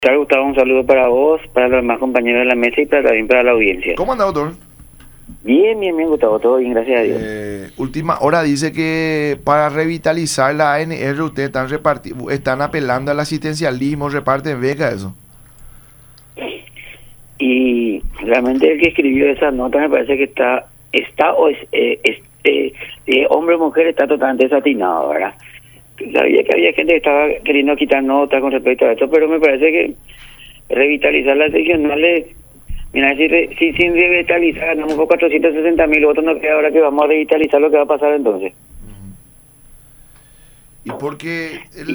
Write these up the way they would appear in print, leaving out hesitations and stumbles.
Claro, Gustavo, un saludo para vos, para los demás compañeros de la mesa y también para la audiencia. ¿Cómo anda, doctor? Bien, Gustavo, todo bien, gracias a Dios. Última hora dice que para revitalizar la ANR ustedes están apelando al asistencialismo, reparten becas, eso. Y realmente el que escribió esa nota me parece que hombre o mujer está totalmente desatinado, ¿verdad? Sabía que había gente que estaba queriendo quitar notas con respecto a esto, pero me parece que revitalizar las seccionales, mira, si sin revitalizar ganamos por 460.000 votos, no creo ahora que vamos a revitalizar lo que va a pasar entonces. Y porque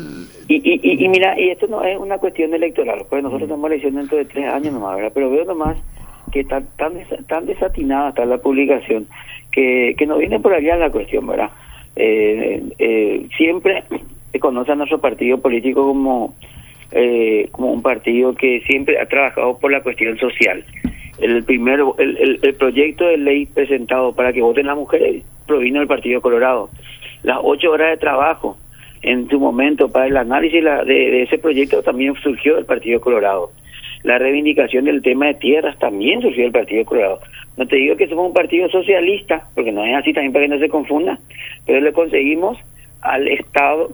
y mira, y esto no es una cuestión electoral, pues nosotros tenemos elección dentro de 3 años nomás, ¿verdad? Pero veo nomás que está tan desatinada está la publicación que no viene por allá la cuestión, ¿verdad? Siempre se conoce a nuestro partido político como un partido que siempre ha trabajado por la cuestión social. El proyecto de ley presentado para que voten las mujeres provino del Partido Colorado. Las 8 horas de trabajo en su momento para el análisis de ese proyecto también surgió del Partido Colorado. La reivindicación del tema de tierras también surgió del Partido Colorado. No te digo que somos un partido socialista, porque no es así también para que no se confunda, pero le conseguimos al Estado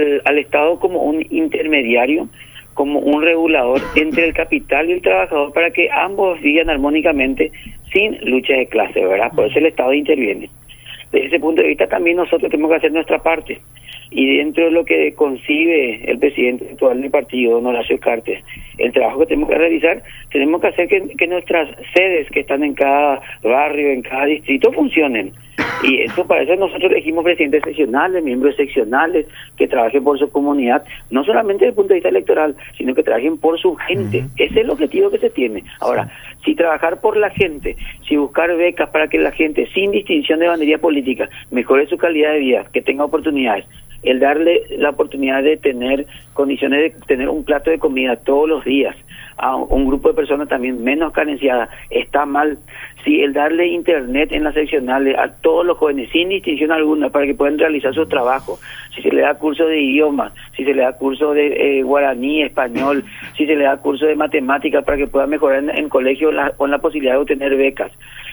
como un intermediario, como un regulador entre el capital y el trabajador para que ambos vivan armónicamente sin lucha de clase, ¿verdad? Por eso el Estado interviene. Desde ese punto de vista también nosotros tenemos que hacer nuestra parte. Y dentro de lo que concibe el presidente actual del partido, don Horacio Cartes, el trabajo que tenemos que realizar, tenemos que hacer que nuestras sedes que están en cada barrio, en cada distrito, funcionen. Y eso, para eso nosotros elegimos presidentes seccionales, miembros seccionales, que trabajen por su comunidad, no solamente desde el punto de vista electoral, sino que trabajen por su gente. Ese es el objetivo que se tiene. Ahora, si trabajar por la gente, si buscar becas para que la gente, sin distinción de bandería política, mejore su calidad de vida, que tenga oportunidades, el darle la oportunidad de tener condiciones de tener un plato de comida todos los días a un grupo de personas también menos carenciadas, está mal. Si el darle internet en las seccionales a todos los jóvenes sin distinción alguna para que puedan realizar sus trabajos, si se le da curso de idiomas, si se le da curso de guaraní, español, si se le da curso de matemáticas para que puedan mejorar en colegio con la posibilidad de obtener becas,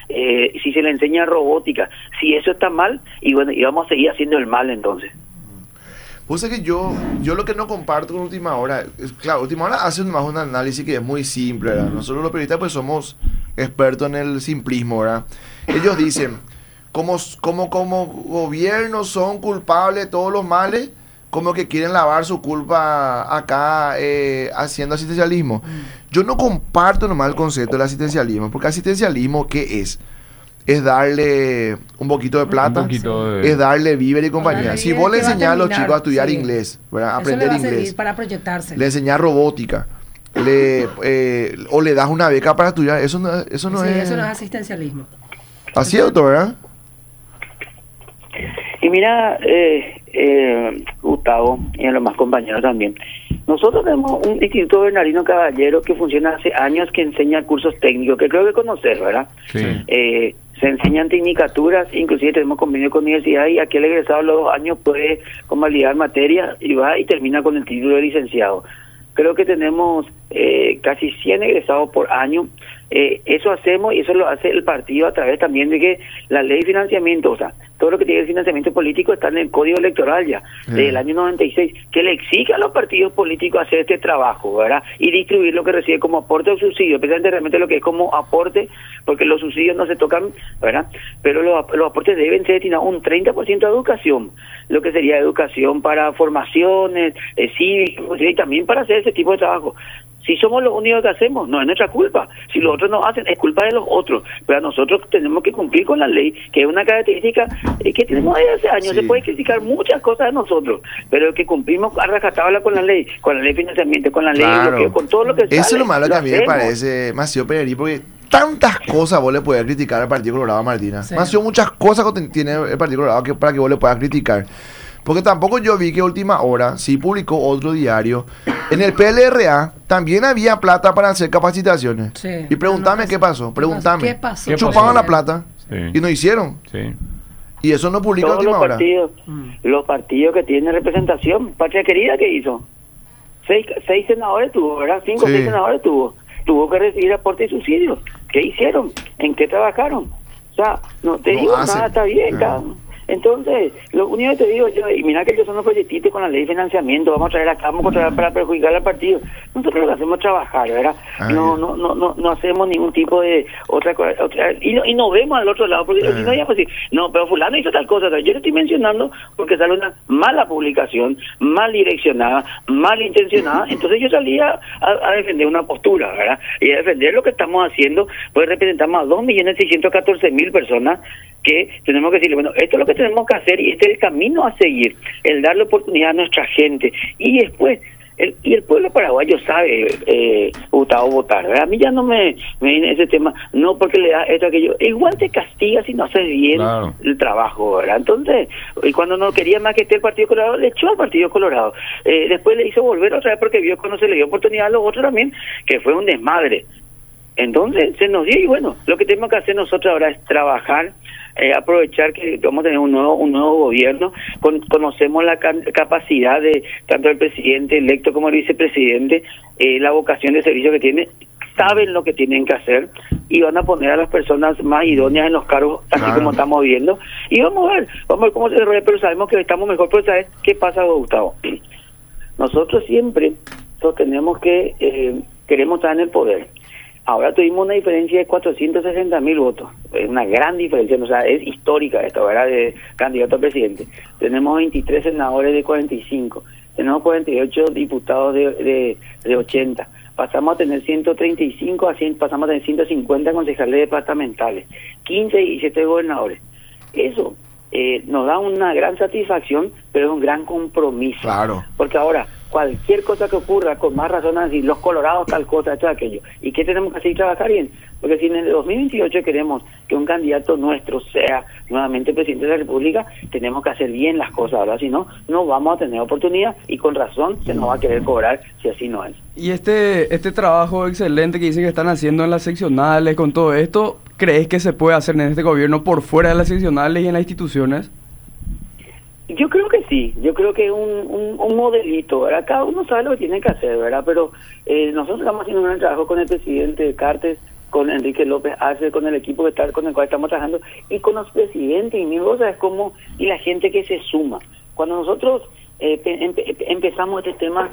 si se le enseña robótica, si eso está mal, y bueno, y vamos a seguir haciendo el mal entonces. O sea que yo lo que no comparto con Última Hora, claro, Última Hora hace más un análisis que es muy simple, ¿verdad? Nosotros los periodistas pues somos expertos en el simplismo, ¿verdad? Ellos dicen, como gobierno son culpables de todos los males, como que quieren lavar su culpa acá haciendo asistencialismo. Yo no comparto nomás el concepto del asistencialismo, porque asistencialismo, ¿qué es? Es darle un poquito de plata, es darle víver y compañía. Si vos le enseñás a los chicos a estudiar inglés, ¿verdad? Aprender eso le va a inglés, para proyectarse. Le enseñás robótica, o le das una beca para estudiar, eso no es asistencialismo. Así es, doctor, ¿verdad? Y mira, Gustavo, y a los más compañeros también, nosotros tenemos un Instituto Bernardino Caballero que funciona hace años, que enseña cursos técnicos, que creo que conocer, ¿verdad? Sí. Se enseñan tecnicaturas, inclusive tenemos convenio con universidad, y aquel egresado a los 2 años puede convalidar materia y va y termina con el título de licenciado. Creo que tenemos casi 100 egresados por año. Eso hacemos, y eso lo hace el partido a través también de que la ley de financiamiento, o sea, todo lo que tiene el financiamiento político está en el Código Electoral ya, del año 96, que le exige a los partidos políticos hacer este trabajo, ¿verdad? Y distribuir lo que recibe como aporte o subsidio, especialmente realmente lo que es como aporte, porque los subsidios no se tocan, ¿verdad? Pero los aportes deben ser destinados un 30% a educación, lo que sería educación para formaciones, cívicas, y también para hacer ese tipo de trabajo. Si somos los únicos que hacemos, no es nuestra culpa. Si los otros no hacen, es culpa de los otros. Pero nosotros tenemos que cumplir con la ley, que es una característica que tenemos desde hace años. Sí. Se puede criticar muchas cosas de nosotros, pero que cumplimos a rajatabla con la ley de financiamiento, con la ley de bloqueo, con todo lo que sale. Eso es lo malo que a mí me parece, Macio Pererí, porque tantas cosas vos le podés criticar al Partido Colorado, Martina. Sí. Macio, muchas cosas que tiene el Partido Colorado para que vos le puedas criticar. Porque tampoco yo vi que Última Hora sí publicó otro diario. En el PLRA también había plata para hacer capacitaciones. Sí, y pregúntame qué pasó. Pregúntame. ¿Qué pasó? Chupaban la plata y no hicieron. Sí. Y eso no publica Última Hora. Los partidos que tienen representación. Patria Querida, ¿qué hizo? seis senadores tuvo, ¿verdad? 5 o 6 senadores tuvo. Tuvo que recibir aporte y subsidio. ¿Qué hicieron? ¿En qué trabajaron? O sea, no te digo nada, está bien. Entonces, lo único que te digo yo, y mira que ellos son los proyectitos con la ley de financiamiento, vamos a traer acá, vamos a traer para perjudicar al partido. Nosotros lo que hacemos es trabajar, ¿verdad? No hacemos ningún tipo de otra cosa, y no vemos al otro lado, porque si no, ya pues sí, no, pero fulano hizo tal cosa. Yo le estoy mencionando porque sale una mala publicación, mal direccionada, mal intencionada, entonces yo salí a defender una postura, ¿verdad? Y a defender lo que estamos haciendo, pues representamos a 2.614.000 personas que tenemos que decirle, bueno, esto es lo que tenemos que hacer y este es el camino a seguir, el darle oportunidad a nuestra gente. Y después, el pueblo paraguayo sabe, Gustavo, votar, ¿verdad? A mí ya no me viene ese tema, no porque le da esto, aquello. Igual te castiga si no haces bien el trabajo, ¿verdad? Entonces, y cuando no quería más que esté el Partido Colorado, le echó al Partido Colorado. Después le hizo volver otra vez porque vio cuando se le dio oportunidad a los otros también, que fue un desmadre. Entonces, se nos dio y bueno, lo que tenemos que hacer nosotros ahora es trabajar, aprovechar que vamos a tener un nuevo gobierno, conocemos la capacidad de tanto el presidente electo como el vicepresidente, la vocación de servicio que tiene, saben lo que tienen que hacer y van a poner a las personas más idóneas en los cargos, así como estamos viendo, y vamos a ver cómo se desarrolla, pero sabemos que estamos mejor. Pero ¿sabes qué pasa, Gustavo? Nosotros siempre sostenemos que queremos estar en el poder. Ahora tuvimos una diferencia de 460.000 votos, es una gran diferencia, o sea, es histórica esto, ¿verdad?, de candidato a presidente. Tenemos 23 senadores de 45, tenemos 48 diputados de 80, pasamos a tener 135, pasamos a tener 150 concejales departamentales, 15 y 17 gobernadores. Eso nos da una gran satisfacción, pero es un gran compromiso. Claro. Porque ahora, cualquier cosa que ocurra, con más razón así, los colorados, tal cosa, todo aquello. ¿Y qué tenemos que hacer? Trabajar bien. Porque si en el 2028 queremos que un candidato nuestro sea nuevamente presidente de la República, tenemos que hacer bien las cosas. Ahora, si no, no vamos a tener oportunidad y con razón se nos va a querer cobrar si así no es. Y este trabajo excelente que dicen que están haciendo en las seccionales, con todo esto, ¿crees que se puede hacer en este gobierno por fuera de las seccionales y en las instituciones? Yo creo que sí, yo creo que es un modelito, ¿verdad? Cada uno sabe lo que tiene que hacer, ¿verdad? Pero nosotros estamos haciendo un gran trabajo con el presidente Cartes, con Enrique López Arce, con el equipo con el cual estamos trabajando, y con los presidentes, y mi cosa es como, y la gente que se suma. Cuando nosotros empezamos este tema,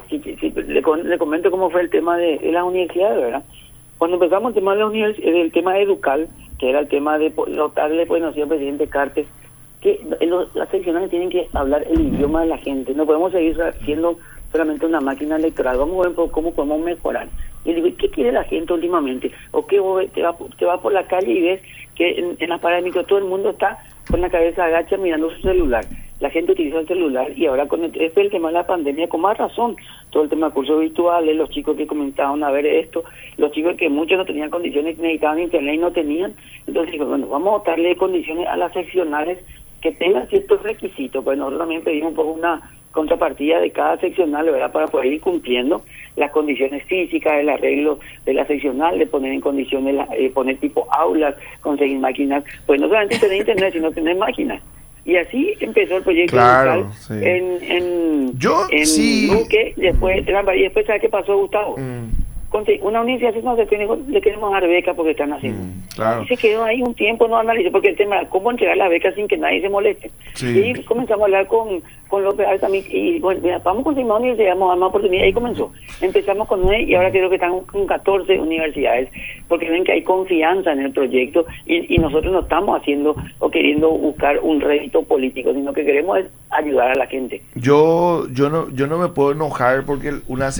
le comento cómo fue el tema de las universidades, ¿verdad? Cuando empezamos el tema de el tema educal, que era el tema de dotarle, pues nos decía el presidente Cartes, que las seccionales tienen que hablar el idioma de la gente, no podemos seguir siendo solamente una máquina electoral, vamos a ver cómo podemos mejorar. Y le digo, ¿qué quiere la gente últimamente? ¿O qué te vas por la calle y ves que en las paradas de micro todo el mundo está con la cabeza agacha mirando su celular? La gente utiliza el celular y ahora con el tema de la pandemia, con más razón, todo el tema de cursos virtuales, los chicos que comenzaban a ver esto, los chicos que muchos no tenían condiciones, necesitaban internet y no tenían, entonces digo, bueno, vamos a darle condiciones a las seccionales que tengan ciertos requisitos, pues nosotros también pedimos por una contrapartida de cada seccional, ¿verdad?, para poder ir cumpliendo las condiciones físicas, el arreglo de la seccional, de poner en condiciones, poner tipo aulas, conseguir máquinas, pues no solamente tener internet, sino tener máquinas. Y así empezó el proyecto claro, sí. en sí. Duque, después y después ¿sabes qué pasó, Gustavo? Una universidad no se tiene, le queremos dar becas porque están haciendo. Claro. Y se quedó ahí un tiempo, no analizó, porque el tema era cómo entregar las becas sin que nadie se moleste. Sí. Y comenzamos a hablar con López Arce también, y bueno, mira, vamos con Simón y le damos más oportunidad. Ahí comenzó. Empezamos con 9 y ahora creo que están con 14 universidades, porque ven que hay confianza en el proyecto y nosotros no estamos haciendo o queriendo buscar un rédito político, sino que queremos es ayudar a la gente. Yo no me puedo enojar porque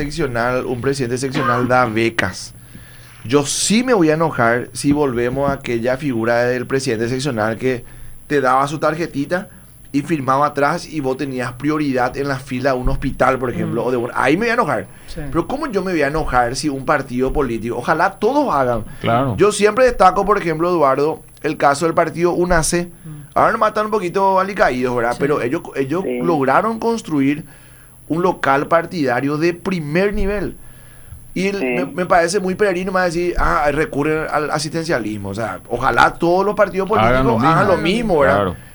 un presidente seccional da becas. Yo sí me voy a enojar si volvemos a aquella figura del presidente seccional que te daba su tarjetita y firmaba atrás y vos tenías prioridad en la fila de un hospital, por ejemplo, ahí me voy a enojar. Sí. Pero ¿cómo yo me voy a enojar si un partido político, ojalá todos hagan? Claro. Yo siempre destaco, por ejemplo, Eduardo, el caso del partido UNACE. Ahora nos matan un poquito alicaídos, ¿verdad? Sí. Pero ellos sí. Lograron construir un local partidario de primer nivel. Y me parece muy peregrino más decir, recurren al asistencialismo. O sea, ojalá todos los partidos políticos hagan lo mismo, ¿verdad? Claro.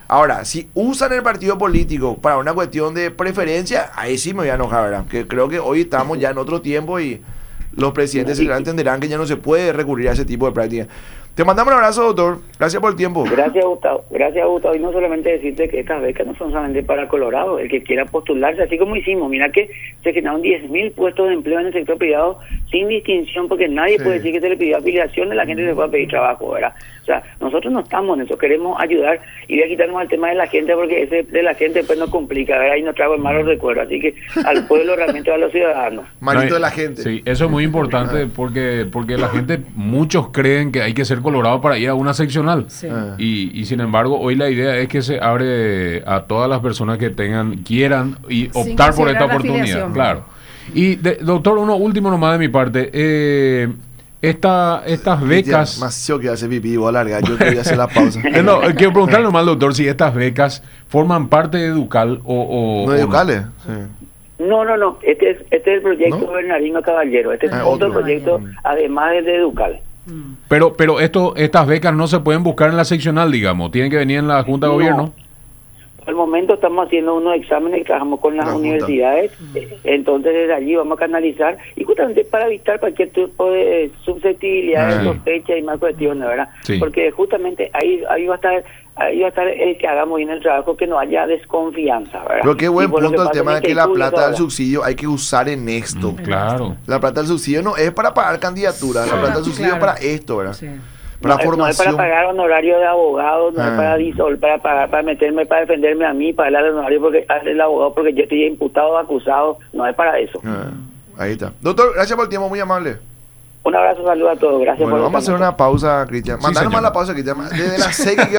Ahora, si usan el partido político para una cuestión de preferencia, ahí sí me voy a enojar, ¿verdad? Que creo que hoy estamos ya en otro tiempo y los presidentes entenderán que ya no se puede recurrir a ese tipo de prácticas. Te mandamos un abrazo, doctor. Gracias por el tiempo. Gracias, Gustavo. Gracias, Gustavo. Y no solamente decirte que estas becas no son solamente para Colorado. El que quiera postularse, así como hicimos. Mira que se generaron 10.000 puestos de empleo en el sector privado sin distinción, porque nadie puede decir que se le pidió afiliación de la gente que se pueda pedir trabajo, ¿verdad? O sea, nosotros no estamos en eso. Queremos ayudar y voy a quitarnos el tema de la gente, porque ese de la gente pues nos complica, ¿verdad? Y nos trago el malos recuerdos. Así que al pueblo realmente a los ciudadanos. Manito de la gente. Sí, eso es muy importante porque la gente, muchos creen que hay que ser Colorado para ir a una seccional. Sí. Y sin embargo, hoy la idea es que se abre a todas las personas que quieran y Sin optar por esta considerar la oportunidad. afiliación. Claro. Y doctor, uno último nomás de mi parte. Estas becas. Demasiado que hace pipí, voy a largar. Yo quería hacer la pausa. No, quiero preguntarle nomás al doctor si estas becas forman parte de Educal o ¿No no. educales? Sí. No. Este es el proyecto ¿No? Bernardino Caballero. Este es otro proyecto, además del de Educal. Pero estas becas no se pueden buscar en la seccional, digamos. Tienen que venir en la Junta de No. Gobierno. Por el momento estamos haciendo unos exámenes que trabajamos con las La Junta. universidades, entonces desde allí vamos a canalizar y justamente para evitar cualquier tipo de susceptibilidad, Sí. sospecha y más cuestiones, ¿verdad? Sí. Porque justamente ahí va a estar el que hagamos bien el trabajo, que no haya desconfianza, ¿verdad? Pero qué Y buen por lo punto el pasa tema es de que la el público plata del ahora- subsidio hay que usar en esto. Claro. La plata del subsidio no es para pagar candidaturas, la plata del subsidio Claro. es para esto, ¿verdad? Sí. Para no es formación. para pagar honorario de abogado, no Ah. es para pagar, para meterme, para defenderme a mí, para darle el honorario porque el abogado porque yo estoy imputado o acusado, no es para eso. Ahí está. Doctor, gracias por el tiempo, muy amable. Un abrazo, saludo a todos, gracias Bueno, por vamos a hacer una pausa, Cristian. Sí, Mandanos señor. más la pausa, Cristian. Desde las 6 que